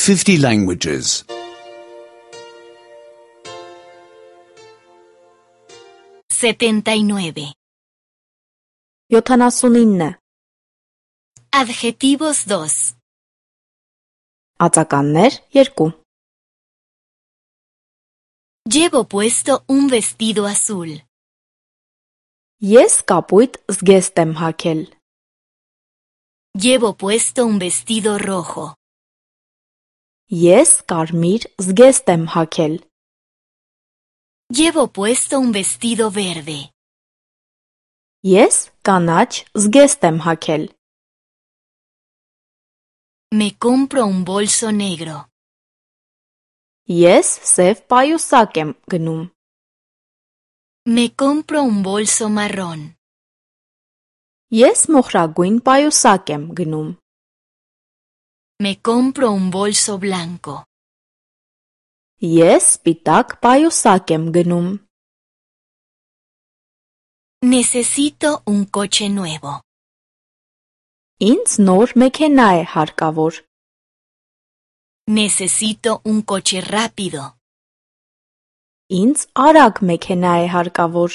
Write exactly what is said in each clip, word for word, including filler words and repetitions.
fifty languages. setenta y nueve. յոթանասունինը Adjetivos dos. ածականներ երկու Llevo puesto un vestido azul. Ես կապույտ զգեստ եմ հագել Llevo puesto un vestido rojo. Ես կարմիր զգեստ եմ հագել Llevo puesto un vestido verde. Ես կանաչ զգեստ եմ հագել Me compro un bolso negro. Ես սև պայուսակ եմ գնում Me compro un bolso marrón. Ես մոխրագույն պայուսակ եմ գնում Me compro un bolso blanco. Ես սպիտակ պայուսակ եմ գնում Necesito un coche nuevo. Ինձ նոր մեքենա է հարկավոր Necesito un coche rápido. Ինձ արագ մեքենա է հարկավոր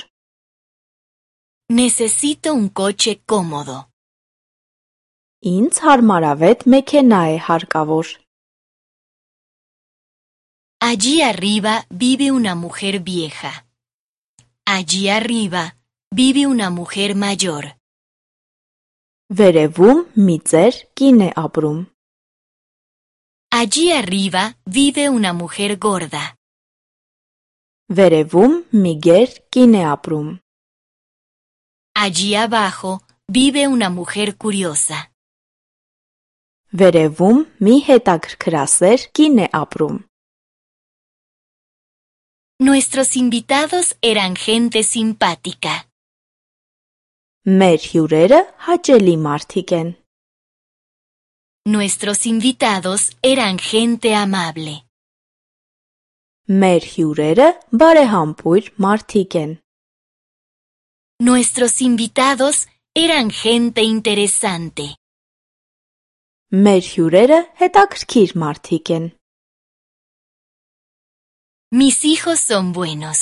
Necesito un coche cómodo. Ինձ հարմարավետ մեքենա է հարկավոր Allí arriba vive una mujer vieja. Allí arriba vive una mujer mayor. Վերևում մի ծեր կին է ապրում Allí arriba vive una mujer gorda. Վերևում մի գեր կին է ապրում Allí abajo vive una mujer curiosa. Վերևում մի հետաքրքրասեր կին է ապրում Nuestros invitados eran gente simpática. Մեր հյուրերը հաճելի մարդիկ են Nuestros invitados eran gente amable. Մեր հյուրերը բարեհամբույր մարդիկ են Nuestros invitados eran gente interesante. Մեր հյուրերը հետաքրքիր մարդիկ են Mis hijos son buenos.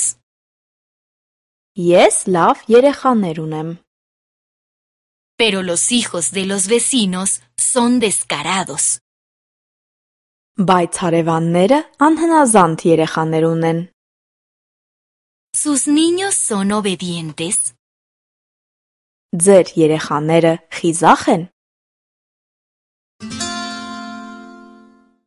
Ես լավ երեխաներ ունեմ Pero los hijos de los vecinos son descarados. Բայց հարևանները անհնազանդ երեխաներ ունեն ¿Sus niños son obedientes? Ձեր երեխաները խիզախ են